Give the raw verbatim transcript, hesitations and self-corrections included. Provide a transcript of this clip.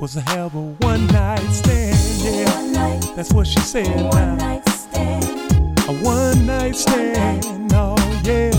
was to have a one night stand, yeah. One night, that's what she said one now. night stand. A one night stand, oh yeah.